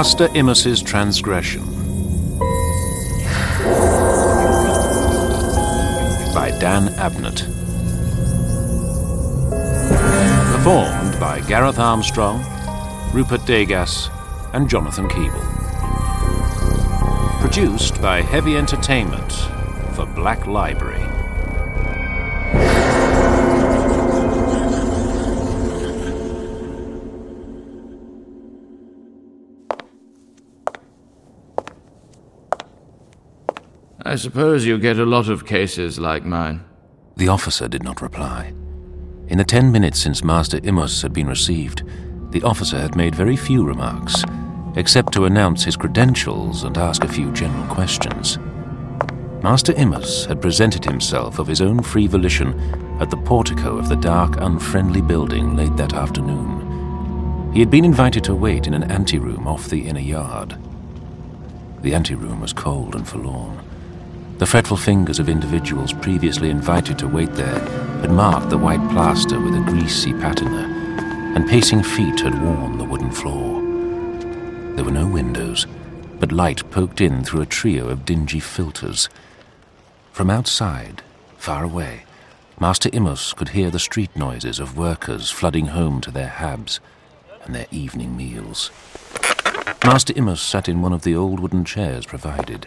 Master Immus's Transgression by Dan Abnett. Performed by Gareth Armstrong, Rupert Degas and Jonathan Keeble. Produced by Heavy Entertainment for Black Library. I suppose you get a lot of cases like mine. The officer did not reply. In the 10 minutes since Master Immus had been received, the officer had made very few remarks, except to announce his credentials and ask a few general questions. Master Immus had presented himself of his own free volition at the portico of the dark, unfriendly building late that afternoon. He had been invited to wait in an anteroom off the inner yard. The anteroom was cold and forlorn. The fretful fingers of individuals previously invited to wait there had marked the white plaster with a greasy patina, and pacing feet had worn the wooden floor. There were no windows, but light poked in through a trio of dingy filters. From outside, far away, Master Immus could hear the street noises of workers flooding home to their habs and their evening meals. Master Immus sat in one of the old wooden chairs provided.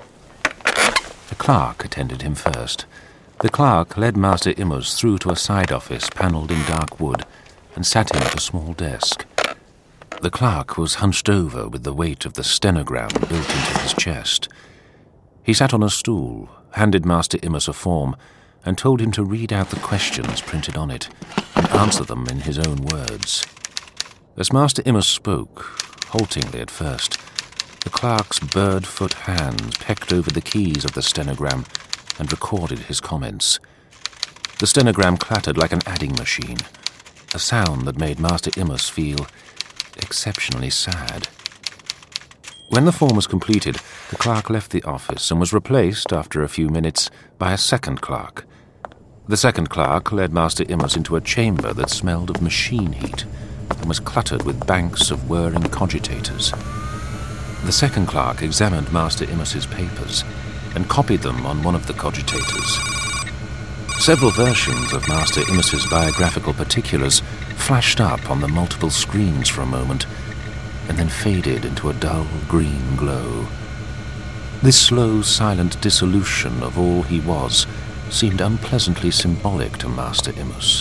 The clerk attended him first. The clerk led Master Immus through to a side office panelled in dark wood and sat him at a small desk. The clerk was hunched over with the weight of the stenogram built into his chest. He sat on a stool, handed Master Immus a form, and told him to read out the questions printed on it and answer them in his own words. As Master Immus spoke, haltingly at first, the clerk's bird-foot hands pecked over the keys of the stenogram and recorded his comments. The stenogram clattered like an adding machine, a sound that made Master Immus feel exceptionally sad. When the form was completed, the clerk left the office and was replaced, after a few minutes, by a second clerk. The second clerk led Master Immus into a chamber that smelled of machine heat and was cluttered with banks of whirring cogitators. The second clerk examined Master Immus's papers and copied them on one of the cogitators. Several versions of Master Immus's biographical particulars flashed up on the multiple screens for a moment and then faded into a dull green glow. This slow, silent dissolution of all he was seemed unpleasantly symbolic to Master Immus.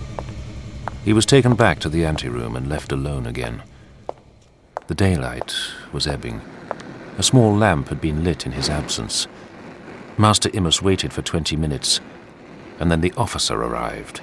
He was taken back to the anteroom and left alone again. The daylight was ebbing. A small lamp had been lit in his absence. Master Immus waited for 20 minutes, and then the officer arrived.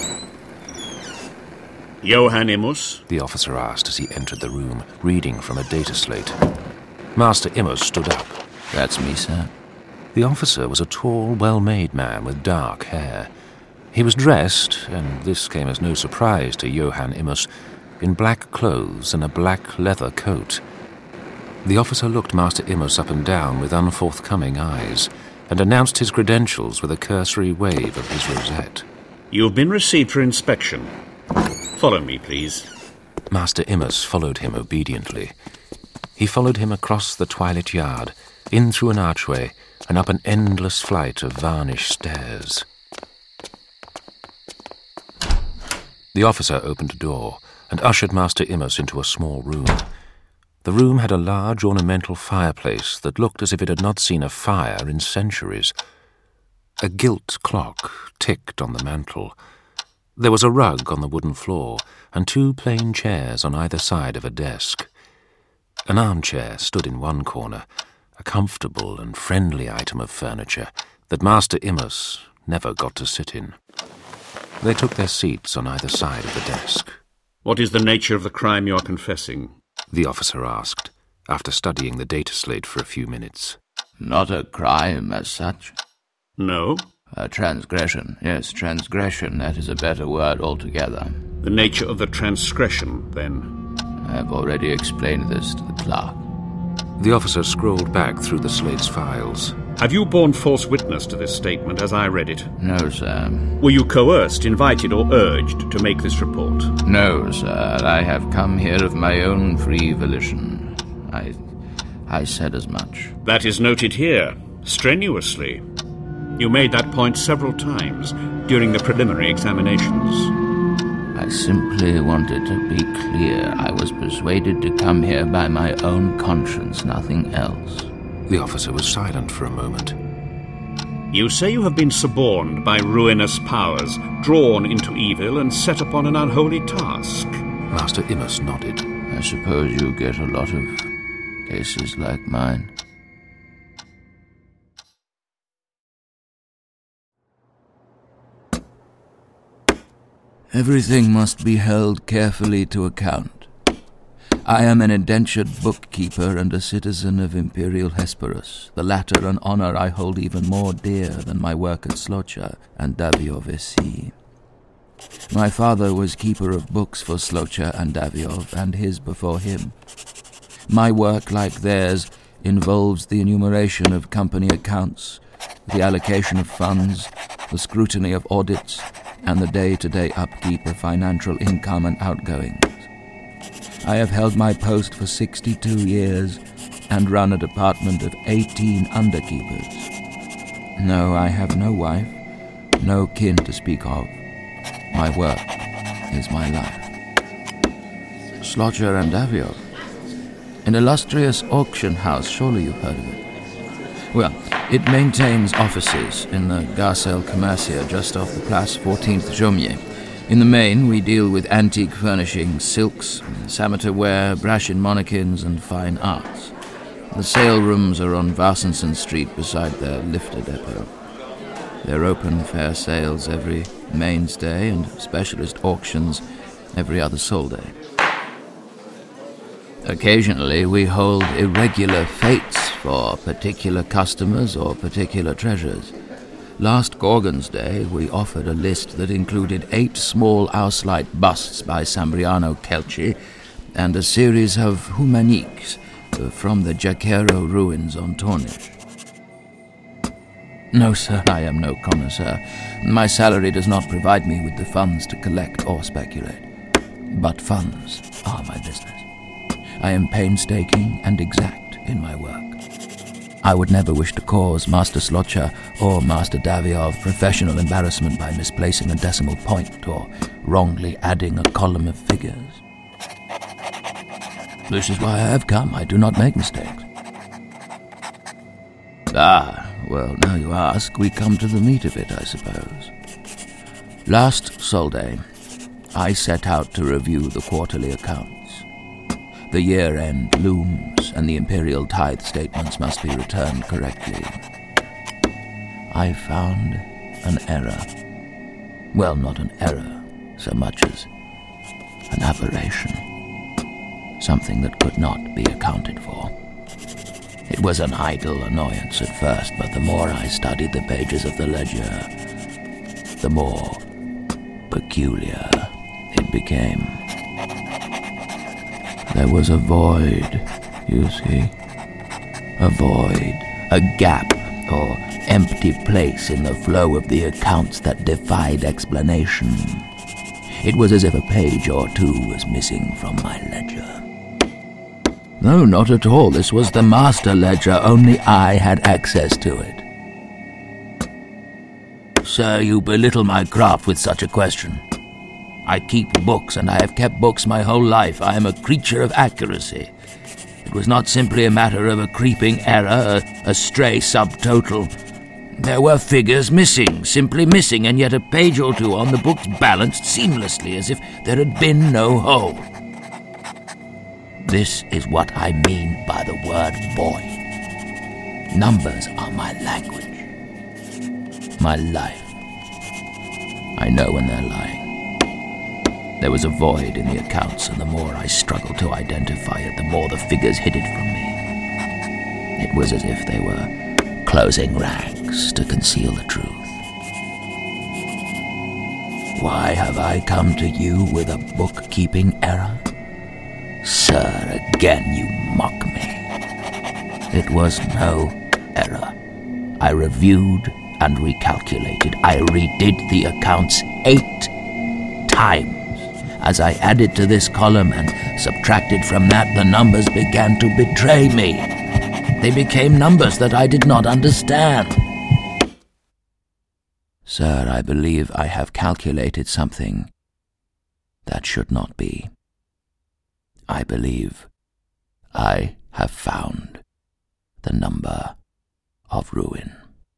Johann Immus? The officer asked as he entered the room, reading from a data slate. Master Immus stood up. That's me, sir. The officer was a tall, well-made man with dark hair. He was dressed, and this came as no surprise to Johann Immus, in black clothes and a black leather coat. The officer looked Master Immus up and down with unforthcoming eyes and announced his credentials with a cursory wave of his rosette. You've been received for inspection. Follow me, please. Master Immus followed him obediently. He followed him across the twilit yard, in through an archway, and up an endless flight of varnished stairs. The officer opened a door and ushered Master Immus into a small room. The room had a large ornamental fireplace that looked as if it had not seen a fire in centuries. A gilt clock ticked on the mantel. There was a rug on the wooden floor and 2 plain chairs on either side of a desk. An armchair stood in one corner, a comfortable and friendly item of furniture that Master Immus never got to sit in. They took their seats on either side of the desk. What is the nature of the crime you are confessing? The officer asked, after studying the data slate for a few minutes. Not a crime as such. No? A transgression. Yes, transgression. That is a better word altogether. The nature of the transgression, then? I have already explained this to the clerk. The officer scrolled back through the slate's files. Have you borne false witness to this statement as I read it? No, sir. Were you coerced, invited, or urged to make this report? No, sir. I have come here of my own free volition. I said as much. That is noted here, strenuously. You made that point several times during the preliminary examinations. I simply wanted to be clear. I was persuaded to come here by my own conscience, nothing else. The officer was silent for a moment. You say you have been suborned by ruinous powers, drawn into evil and set upon an unholy task. Master Imus nodded. I suppose you get a lot of cases like mine. Everything must be held carefully to account. I am an indentured bookkeeper and a citizen of Imperial Hesperus, the latter an honor I hold even more dear than my work at Slocha and Daviov-Essi. My father was keeper of books for Slocha and Daviov, and his before him. My work, like theirs, involves the enumeration of company accounts, the allocation of funds, the scrutiny of audits, and the day-to-day upkeep of financial income and outgoings. I have held my post for 62 years and run a department of 18 underkeepers. No, I have no wife, no kin to speak of. My work is my life. Slocha and Daviov. An illustrious auction house, surely you've heard of it. Well, it maintains offices in the Garcelle Commercia just off the Place 14th Jaumier. In the main, we deal with antique furnishings, silks, sameter ware, Brashin monokins, and fine arts. The sale rooms are on Varsenson Street beside their lifter depot. They're open fair sales every mainstay and specialist auctions every other sol day. Occasionally, we hold irregular fetes for particular customers or particular treasures. Last Gorgon's Day, we offered a list that included 8 small Auslight busts by Sambriano Kelci and a series of humaniques from the Jacquero ruins on Tornish. No, sir, I am no connoisseur. My salary does not provide me with the funds to collect or speculate. But funds are my business. I am painstaking and exact in my work. I would never wish to cause Master Slocha or Master Daviov professional embarrassment by misplacing a decimal point or wrongly adding a column of figures. This is why I have come. I do not make mistakes. Well, now you ask, we come to the meat of it, I suppose. Last Sol Day, I set out to review the quarterly accounts. The year-end looms, and the imperial tithe statements must be returned correctly. I found an error. Well, not an error, so much as an aberration. Something that could not be accounted for. It was an idle annoyance at first, but the more I studied the pages of the ledger, the more peculiar it became. There was a void, you see. A void, a gap, or empty place in the flow of the accounts that defied explanation. It was as if a page or two was missing from my ledger. No, not at all. This was the master ledger. Only I had access to it. Sir, you belittle my craft with such a question. I keep books, and I have kept books my whole life. I am a creature of accuracy. It was not simply a matter of a creeping error, a stray subtotal. There were figures missing, simply missing, and yet a page or two on the books balanced seamlessly as if there had been no hole. This is what I mean by the word void. Numbers are my language, my life. I know when they're lying. There was a void in the accounts, and the more I struggled to identify it, the more the figures hid it from me. It was as if they were closing ranks to conceal the truth. Why have I come to you with a bookkeeping error? Sir, again you mock me. It was no error. I reviewed and recalculated. I redid the accounts 8 times. As I added to this column and subtracted from that, the numbers began to betray me. They became numbers that I did not understand. Sir, I believe I have calculated something that should not be. I believe I have found the number of ruin.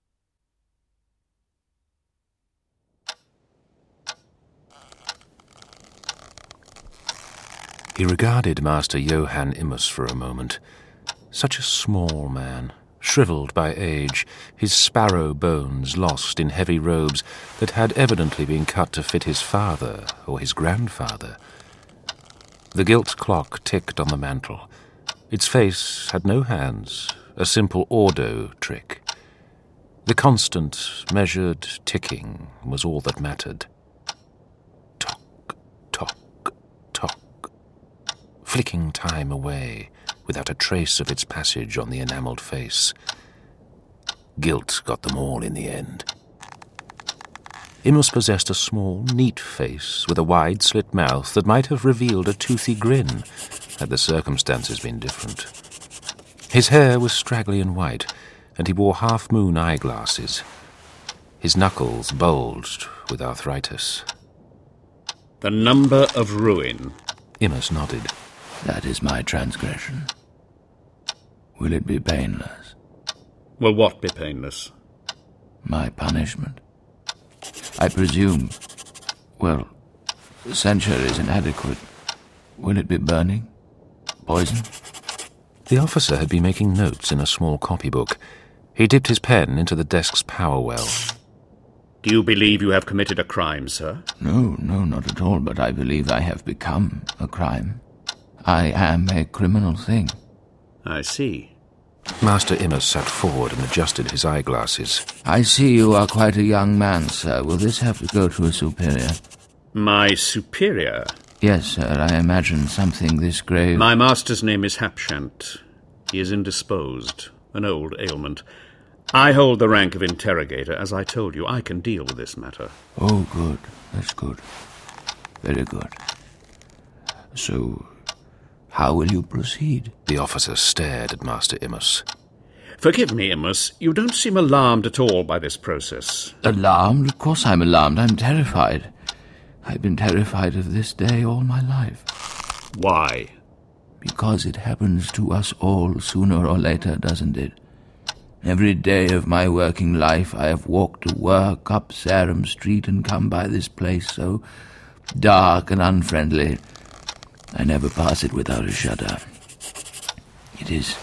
He regarded Master Johann Immers for a moment. Such a small man, shriveled by age, his sparrow bones lost in heavy robes that had evidently been cut to fit his father or his grandfather. The gilt clock ticked on the mantel. Its face had no hands, a simple ordo trick. The constant, measured ticking was all that mattered. Tock, tock, tock, flicking time away without a trace of its passage on the enamelled face. Guilt got them all in the end. Immers possessed a small, neat face with a wide slit mouth that might have revealed a toothy grin had the circumstances been different. His hair was straggly and white, and he wore half-moon eyeglasses. His knuckles bulged with arthritis. The number of ruin. Immers nodded. That is my transgression. Will it be painless? Will what be painless? My punishment. I presume... Well, censure is inadequate. Will it be burning? Poison? The officer had been making notes in a small copybook. He dipped his pen into the desk's power well. Do you believe you have committed a crime, sir? No, not at all, but I believe I have become a crime. I am a criminal thing. I see. Master Immers sat forward and adjusted his eyeglasses. I see you are quite a young man, sir. Will this have to go to a superior? My superior? Yes, sir. I imagine something this grave... My master's name is Hapshant. He is indisposed, an old ailment. I hold the rank of interrogator. As I told you, I can deal with this matter. Oh, good. That's good. Very good. So, how will you proceed? The officer stared at Master Immers. Forgive me, Immers. You don't seem alarmed at all by this process. Alarmed? Of course I'm alarmed. I'm terrified. I've been terrified of this day all my life. Why? Because it happens to us all sooner or later, doesn't it? Every day of my working life I have walked to work up Sarum Street and come by this place so dark and unfriendly. I never pass it without a shudder. It is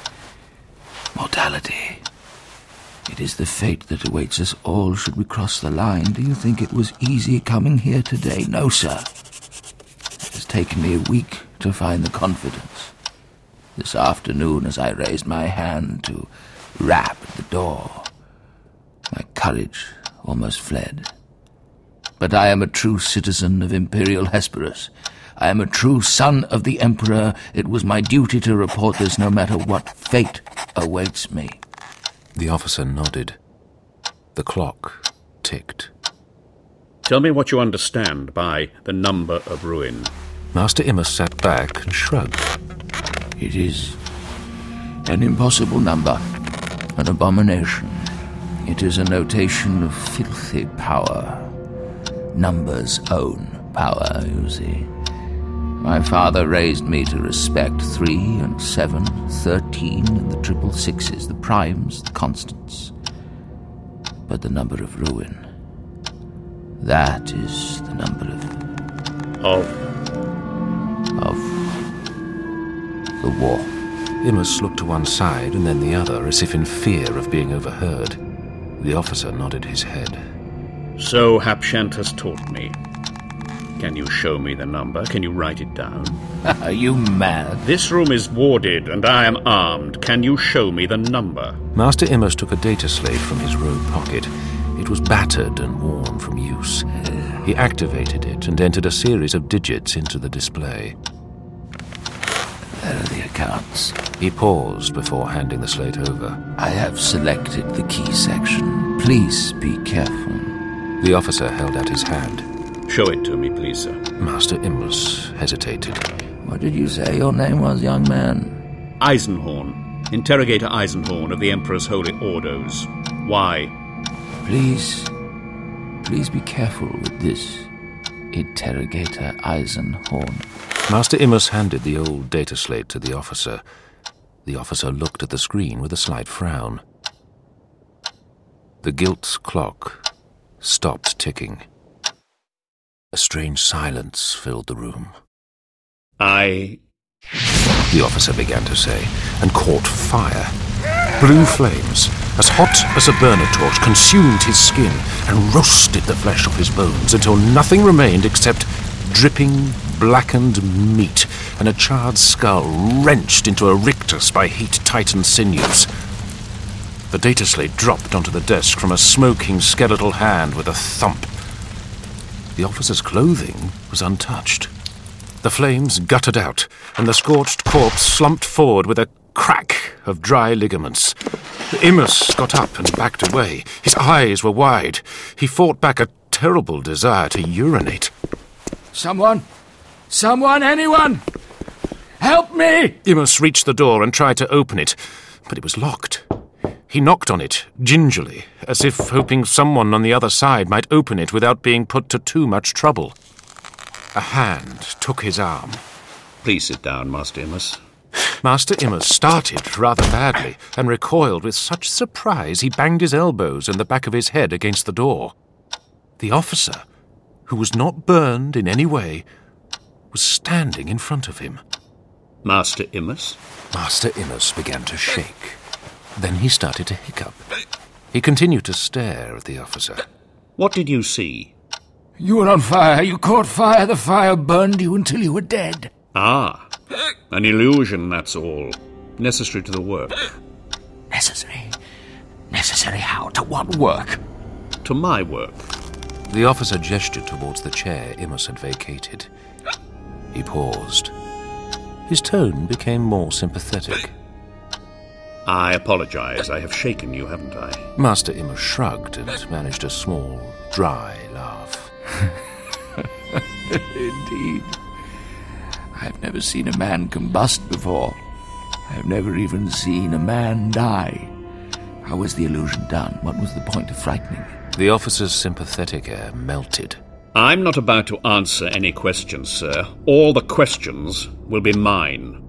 mortality. It is the fate that awaits us all should we cross the line. Do you think it was easy coming here today? No, sir. It has taken me a week to find the confidence. This afternoon, as I raised my hand to rap at the door, my courage almost fled. But I am a true citizen of Imperial Hesperus. I am a true son of the Emperor. It was my duty to report this no matter what fate awaits me. The officer nodded. The clock ticked. Tell me what you understand by the number of ruin. Master Immers sat back and shrugged. It is an impossible number, an abomination. It is a notation of filthy power. Numbers own power, you see. My father raised me to respect 3 and 7, 13, and the 666s, the primes, the constants. But the number of ruin, that is the number of the war. Immers looked to one side and then the other, as if in fear of being overheard. The officer nodded his head. So Hapshant has taught me. Can you show me the number? Can you write it down? Are you mad? This room is warded, and I am armed. Can you show me the number? Master Immers took a data slate from his robe pocket. It was battered and worn from use. He activated it and entered a series of digits into the display. There are the accounts. He paused before handing the slate over. I have selected the key section. Please be careful. The officer held out his hand. Show it to me, please, sir. Master Immers hesitated. What did you say your name was, young man? Eisenhorn. Interrogator Eisenhorn of the Emperor's Holy Ordos. Why? Please be careful with this. Interrogator Eisenhorn. Master Immers handed the old data slate to the officer. The officer looked at the screen with a slight frown. The gilt clock stopped ticking. A strange silence filled the room. The officer began to say, and caught fire. Blue flames, as hot as a burner torch, consumed his skin and roasted the flesh off his bones until nothing remained except dripping, blackened meat and a charred skull wrenched into a rictus by heat-tightened sinews. The data slate dropped onto the desk from a smoking skeletal hand with a thump. The officer's clothing was untouched. The flames guttered out, and the scorched corpse slumped forward with a crack of dry ligaments. Immers got up and backed away. His eyes were wide. He fought back a terrible desire to urinate. Someone! Anyone! Help me! Immers reached the door and tried to open it, but it was locked. He knocked on it, gingerly, as if hoping someone on the other side might open it without being put to too much trouble. A hand took his arm. Please sit down, Master Immers. Master Immers started rather badly and recoiled with such surprise he banged his elbows and the back of his head against the door. The officer, who was not burned in any way, was standing in front of him. Master Immers? Master Immers began to shake. Then he started to hiccup. He continued to stare at the officer. What did you see? You were on fire. You caught fire. The fire burned you until you were dead. Ah, an illusion, that's all. Necessary to the work. Necessary? Necessary how? To what work? To my work. The officer gestured towards the chair Immers had vacated. He paused. His tone became more sympathetic. I apologize. I have shaken you, haven't I? Master Immers shrugged and managed a small, dry laugh. Indeed. I've never seen a man combust before. I've never even seen a man die. How was the illusion done? What was the point of frightening me? The officer's sympathetic air melted. I'm not about to answer any questions, sir. All the questions will be mine.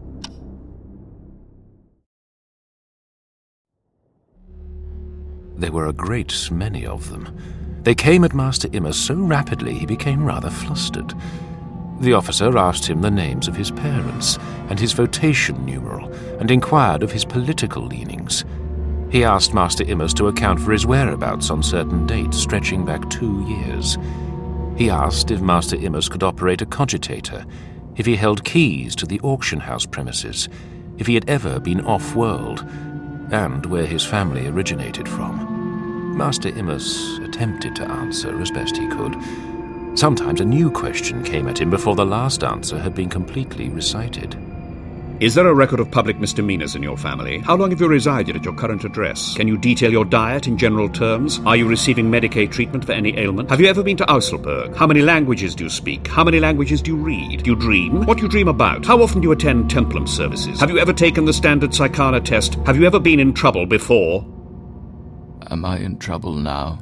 There were a great many of them. They came at Master Immers so rapidly he became rather flustered. The officer asked him the names of his parents and his votation numeral, and inquired of his political leanings. He asked Master Immers to account for his whereabouts on certain dates stretching back 2 years. He asked if Master Immers could operate a cogitator, if he held keys to the auction house premises, if he had ever been off-world, and where his family originated from. Master Immers attempted to answer as best he could. Sometimes a new question came at him before the last answer had been completely recited. Is there a record of public misdemeanors in your family? How long have you resided at your current address? Can you detail your diet in general terms? Are you receiving Medicaid treatment for any ailment? Have you ever been to Auselberg? How many languages do you speak? How many languages do you read? Do you dream? What do you dream about? How often do you attend Templum services? Have you ever taken the standard Psychana test? Have you ever been in trouble before? Am I in trouble now?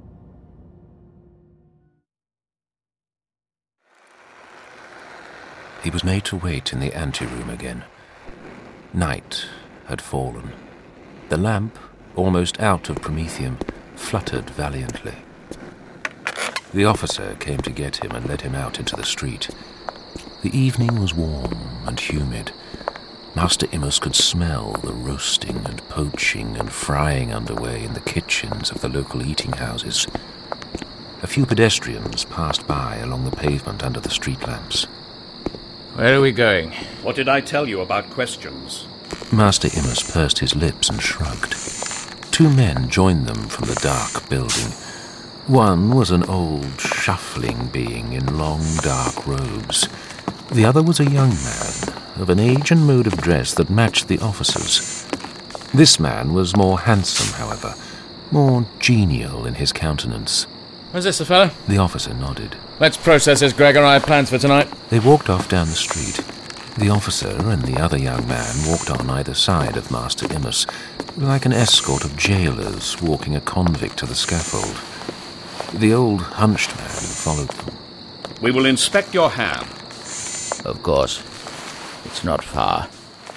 He was made to wait in the anteroom again. Night had fallen. The lamp, almost out of promethium, fluttered valiantly. The officer came to get him and led him out into the street. The evening was warm and humid. Master Immers could smell the roasting and poaching and frying underway in the kitchens of the local eating houses. A few pedestrians passed by along the pavement under the street lamps. Where are we going? What did I tell you about questions? Master Immers pursed his lips and shrugged. 2 men joined them from the dark building. One was an old, shuffling being in long, dark robes. The other was a young man, of an age and mode of dress that matched the officer's. This man was more handsome, however, more genial in his countenance. Is this the fellow? The officer nodded. Let's process this, Gregor. I have plans for tonight. They walked off down the street. The officer and the other young man walked on either side of Master Immus, like an escort of jailers walking a convict to the scaffold. The old hunched man followed them. We will inspect your ham. Of course. It's not far.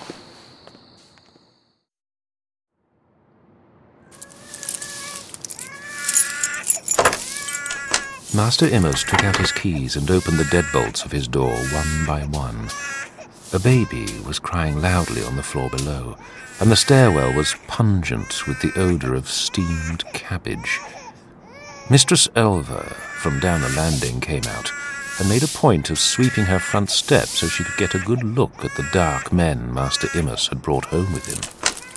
Master Immus took out his keys and opened the deadbolts of his door one by one. A baby was crying loudly on the floor below, and the stairwell was pungent with the odour of steamed cabbage. Mistress Elva, from down the landing, came out and made a point of sweeping her front step so she could get a good look at the dark men Master Immus had brought home with him.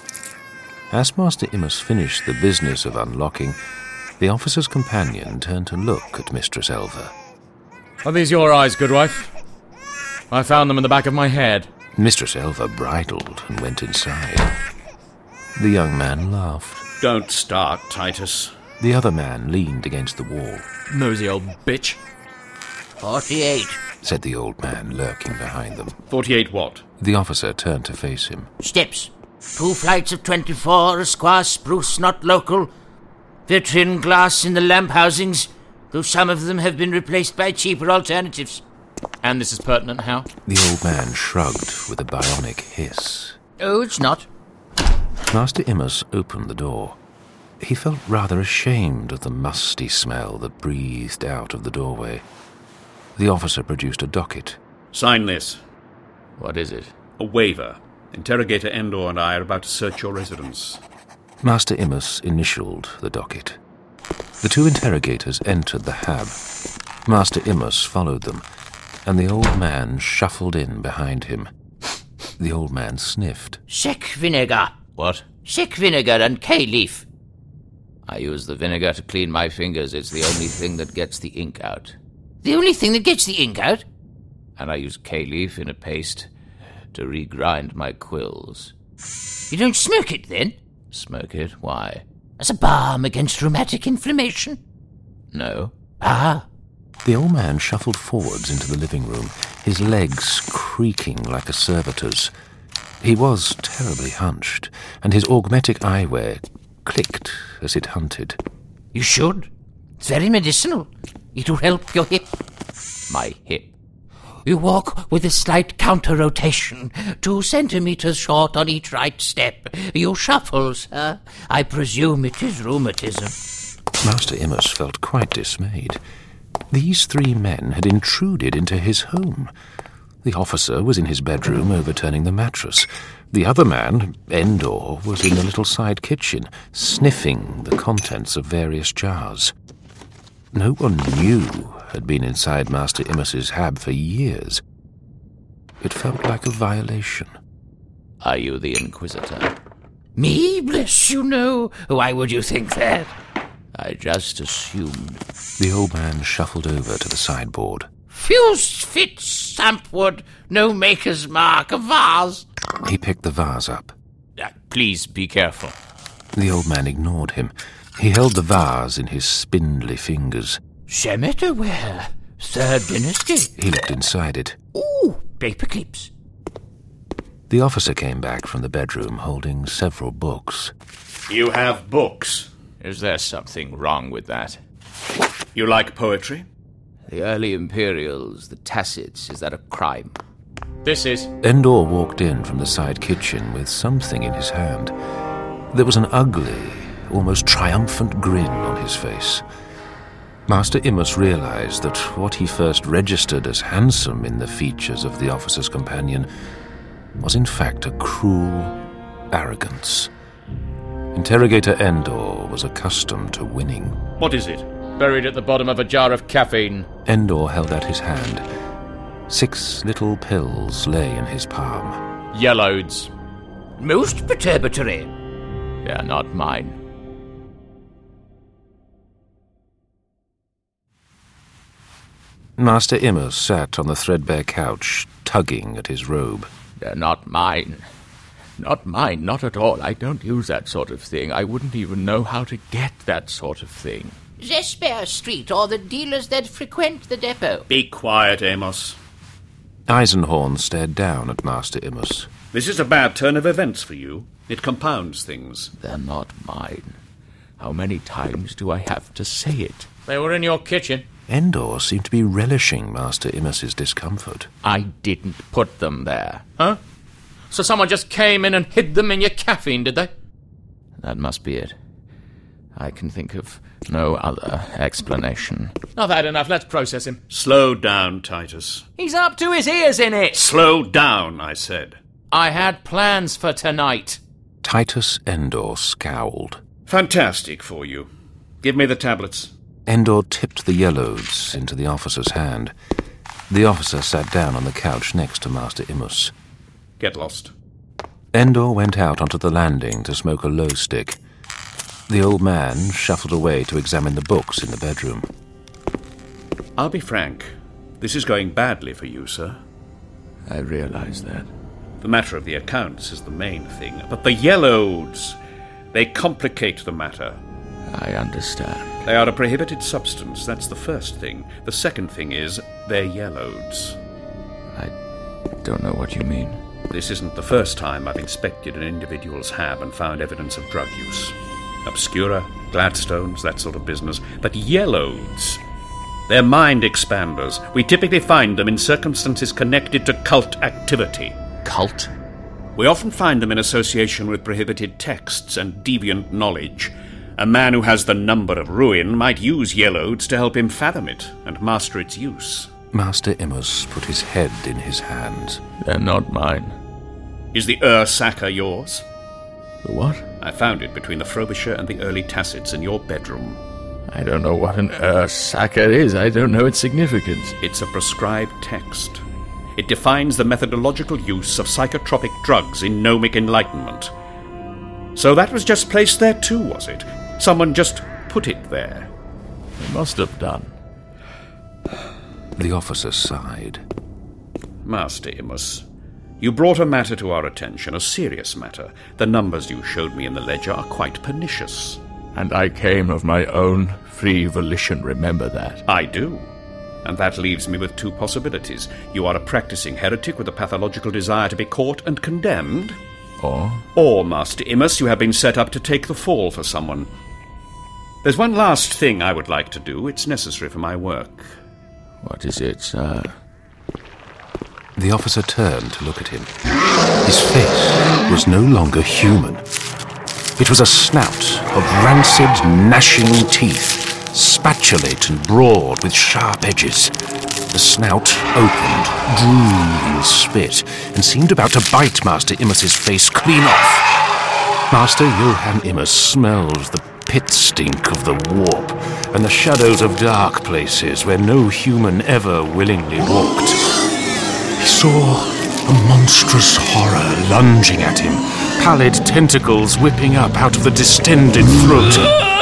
As Master Immus finished the business of unlocking, the officer's companion turned to look at Mistress Elva. Are these your eyes, good wife? I found them in the back of my head. Mistress Elva bridled and went inside. The young man laughed. Don't start, Titus. The other man leaned against the wall. Nosy old bitch. 48. Said the old man, lurking behind them. 48 what? The officer turned to face him. Steps. 2 flights of 24, a square spruce not local. Vitrine glass in the lamp housings, though some of them have been replaced by cheaper alternatives. And this is pertinent, how? The old man shrugged with a bionic hiss. Oh, it's not. Master Immus opened the door. He felt rather ashamed of the musty smell that breathed out of the doorway. The officer produced a docket. Sign this. What is it? A waiver. Interrogator Endor and I are about to search your residence. Master Immus initialed the docket. The 2 interrogators entered the hab. Master Immus followed them, and the old man shuffled in behind him. The old man sniffed. Sick vinegar. What? Sick vinegar and K-leaf. I use the vinegar to clean my fingers. It's the only thing that gets the ink out. The only thing that gets the ink out? And I use K-leaf in a paste to regrind my quills. You don't smoke it, then? Smoke it? Why? As a balm against rheumatic inflammation? No. Ah. The old man shuffled forwards into the living room, his legs creaking like a servitor's. He was terribly hunched, and his augmetic eyewear clicked as it hunted. You should. It's very medicinal. It'll help your hip. My hip? You walk with a slight counter-rotation, 2 centimeters short on each right step. You shuffle, sir. I presume it is rheumatism. Master Immus felt quite dismayed. These 3 men had intruded into his home. The officer was in his bedroom overturning the mattress. The other man, Endor, was in the little side kitchen, sniffing the contents of various jars. No one knew had been inside Master Immus's hab for years. It felt like a violation. Are you the Inquisitor? Me? Bless you, no. Why would you think that? I just assumed. The old man shuffled over to the sideboard. Fused fit, sampwood, no maker's mark, a vase. He picked the vase up. Please be careful. The old man ignored him. He held the vase in his spindly fingers. Cemeterware, 3rd dynasty. He looked inside it. Ooh, paper clips. The officer came back from the bedroom holding several books. You have books. Is there something wrong with that? You like poetry? The early Imperials, the Tacits, is that a crime? This is... Endor walked in from the side kitchen with something in his hand. There was an ugly, almost triumphant grin on his face. Master Immus realized that what he first registered as handsome in the features of the officer's companion was in fact a cruel arrogance. Interrogator Endor was accustomed to winning. What is it? Buried at the bottom of a jar of caffeine. Endor held out his hand. 6 little pills lay in his palm. Yellows. Most perturbatory. They are not mine. Master Immus sat on the threadbare couch, tugging at his robe. They're not mine. Not mine, not at all. I don't use that sort of thing. I wouldn't even know how to get that sort of thing. Zesper Street, or the dealers that frequent the depot. Be quiet, Amos. Eisenhorn stared down at Master Imus. This is a bad turn of events for you. It compounds things. They're not mine. How many times do I have to say it? They were in your kitchen. Endor seemed to be relishing Master Imus's discomfort. I didn't put them there. Huh? So someone just came in and hid them in your caffeine, did they? That must be it. I can think of no other explanation. I've had enough. Let's process him. Slow down, Titus. He's up to his ears in it. Slow down, I said. I had plans for tonight. Titus Endor scowled. Fantastic for you. Give me the tablets. Endor tipped the yellows into the officer's hand. The officer sat down on the couch next to Master Imus. Get lost. Endor went out onto the landing to smoke a low stick. The old man shuffled away to examine the books in the bedroom. I'll be frank. This is going badly for you, sir. I realize that. The matter of the accounts is the main thing, but the yellows, they complicate the matter. I understand. They are a prohibited substance, that's the first thing. The second thing is, they're yellows. I don't know what you mean. This isn't the first time I've inspected an individual's hab and found evidence of drug use. Obscura, Gladstones, that sort of business. But yellows, they're mind expanders. We typically find them in circumstances connected to cult activity. Cult? We often find them in association with prohibited texts and deviant knowledge. A man who has the number of ruin might use yellows to help him fathom it and master its use. Master Imus put his head in his hands. They're not mine. Is the Sacre yours? The what? I found it between the Frobisher and the early Tacites in your bedroom. I don't know what an Sacker is. I don't know its significance. It's a prescribed text. It defines the methodological use of psychotropic drugs in gnomic enlightenment. So that was just placed there too, was it? Someone just put it there. They must have done. The officer sighed. Master Imus, you brought a matter to our attention, a serious matter. The numbers you showed me in the ledger are quite pernicious. And I came of my own free volition, remember that. I do. And that leaves me with two possibilities. You are a practicing heretic with a pathological desire to be caught and condemned. Or, Master Imus, you have been set up to take the fall for someone. There's one last thing I would like to do. It's necessary for my work. What is it, sir? The officer turned to look at him. His face was no longer human. It was a snout of rancid, gnashing teeth, spatulate and broad with sharp edges. The snout opened, drooled in spit, and seemed about to bite Master Imus's face clean off. Master Johann Imus smelled the pit stink of the warp and the shadows of dark places where no human ever willingly walked. He saw a monstrous horror lunging at him, pallid tentacles whipping up out of the distended throat.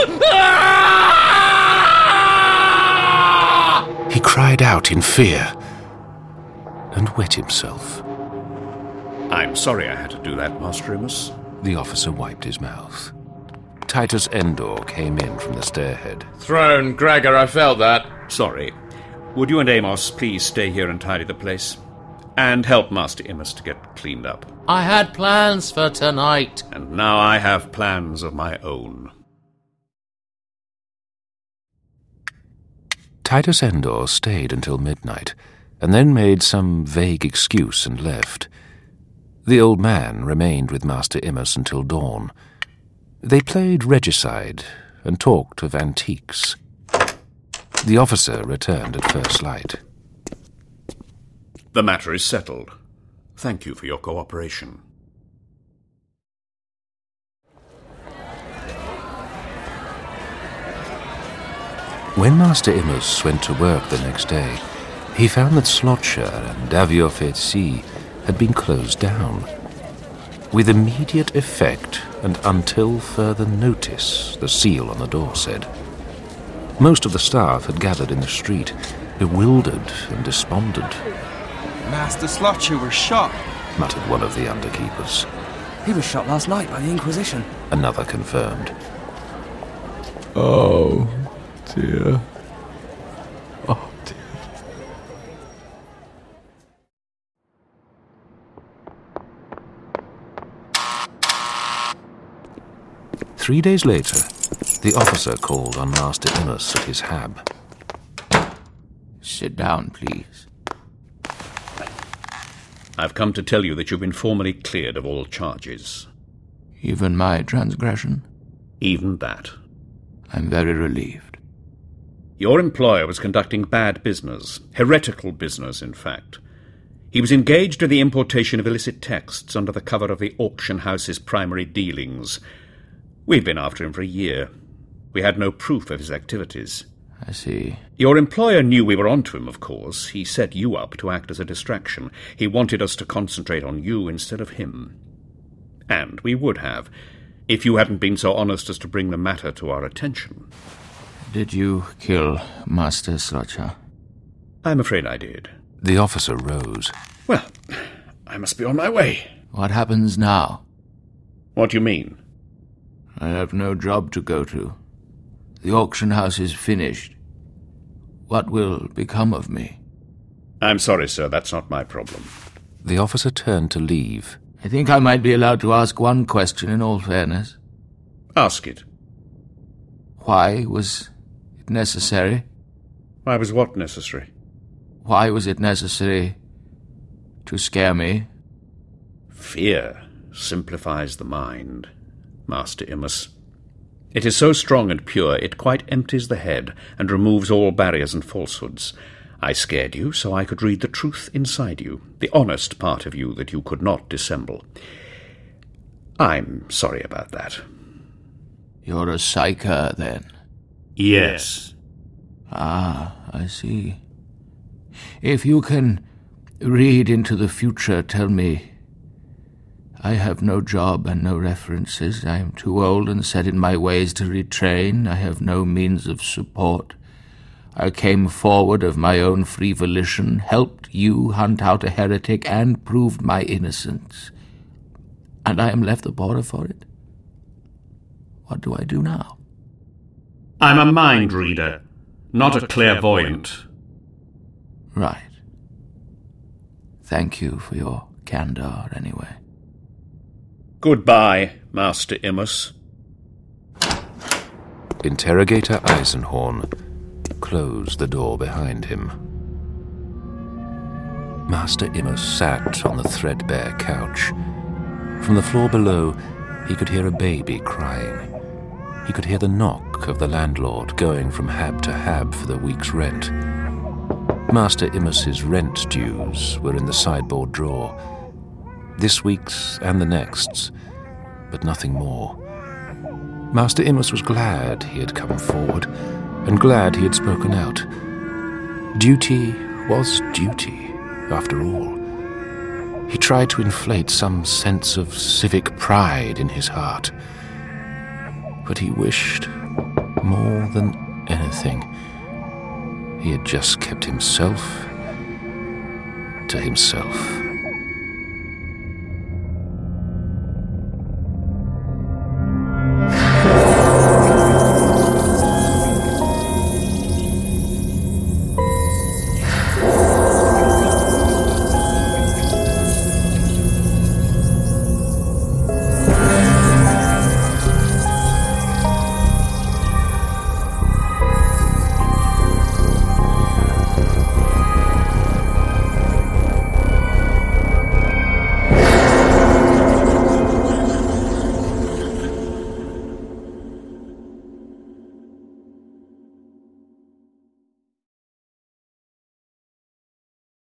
He cried out in fear and wet himself. I'm sorry I had to do that, Master Imus. The officer wiped his mouth. Titus Endor came in from the stairhead. Throne, Gregor, I felt that. Sorry. Would you and Amos please stay here and tidy the place? And help Master Imus to get cleaned up. I had plans for tonight. And now I have plans of my own. Titus Endor stayed until midnight, and then made some vague excuse and left. The old man remained with Master Imus until dawn. They played regicide and talked of antiques. The officer returned at first light. The matter is settled. Thank you for your cooperation. When Master Imus went to work the next day, he found that Slotcher and Daviofetsi had been closed down. With immediate effect and until further notice, the seal on the door said. Most of the staff had gathered in the street, bewildered and despondent. Master Slotcher was shot, muttered one of the underkeepers. He was shot last night by the Inquisition. Another confirmed. Oh, dear. Oh, dear. Three days later, the officer called on Master Immus at his hab. Sit down, please. I've come to tell you that you've been formally cleared of all charges. Even my transgression? Even that. I'm very relieved. Your employer was conducting bad business, heretical business, in fact. He was engaged in the importation of illicit texts under the cover of the auction house's primary dealings. We've been after him for a year. We had no proof of his activities. I see. Your employer knew we were onto him, of course. He set you up to act as a distraction. He wanted us to concentrate on you instead of him. And we would have, if you hadn't been so honest as to bring the matter to our attention. Did you kill Master Slotcher? I'm afraid I did. The officer rose. Well, I must be on my way. What happens now? What do you mean? I have no job to go to. The auction house is finished. What will become of me? I'm sorry, sir, that's not my problem. The officer turned to leave. I think I might be allowed to ask one question in all fairness. Ask it. Why was it necessary? Why was what necessary? Why was it necessary to scare me? Fear simplifies the mind, Master Immus. It is so strong and pure, it quite empties the head and removes all barriers and falsehoods. I scared you so I could read the truth inside you, the honest part of you that you could not dissemble. I'm sorry about that. You're a psyker, then? Yes. Ah, I see. If you can read into the future, tell me. I have no job and no references. I am too old and set in my ways to retrain. I have no means of support. I came forward of my own free volition, helped you hunt out a heretic, and proved my innocence. And I am left the poorer for it? What do I do now? I'm a mind reader, not a clairvoyant. Right. Thank you for your candor, anyway. Goodbye, Master Immus. Interrogator Eisenhorn closed the door behind him. Master Immus sat on the threadbare couch. From the floor below, he could hear a baby crying. He could hear the knock of the landlord going from hab to hab for the week's rent. Master Immus's rent dues were in the sideboard drawer. This week's and the next's, but nothing more. Master Immus was glad he had come forward, and glad he had spoken out. Duty was duty, after all. He tried to inflate some sense of civic pride in his heart, but he wished, more than anything, he had just kept himself to himself.